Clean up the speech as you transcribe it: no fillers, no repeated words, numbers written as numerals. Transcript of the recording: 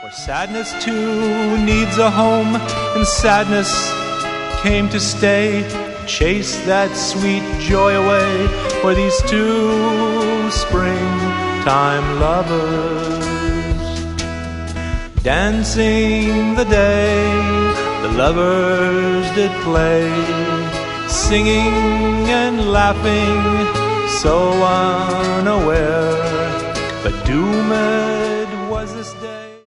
For sadness too needs a home, and sadness came to stay. Chase that sweet joy away for these two springtime lovers. Dancing the day the lovers did play, singing and laughing so unaware, but doom